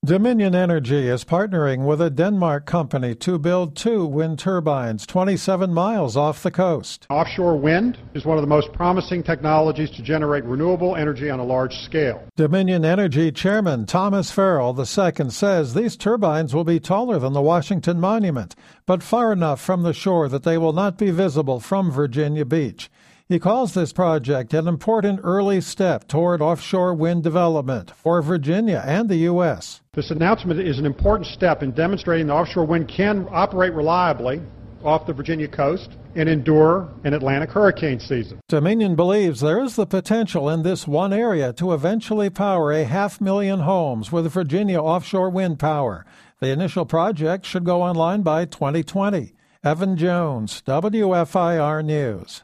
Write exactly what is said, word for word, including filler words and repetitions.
Dominion Energy is partnering with a Denmark company to build two wind turbines twenty-seven miles off the coast. Offshore wind is one of the most promising technologies to generate renewable energy on a large scale. Dominion Energy Chairman Thomas Farrell the second says these turbines will be taller than the Washington Monument, but far enough from the shore that they will not be visible from Virginia Beach. He calls this project an important early step toward offshore wind development for Virginia and the U S This announcement is an important step in demonstrating that offshore wind can operate reliably off the Virginia coast and endure an Atlantic hurricane season. Dominion believes there is the potential in this one area to eventually power a half million homes with Virginia offshore wind power. The initial project should go online by twenty twenty. Evan Jones, W F I R News.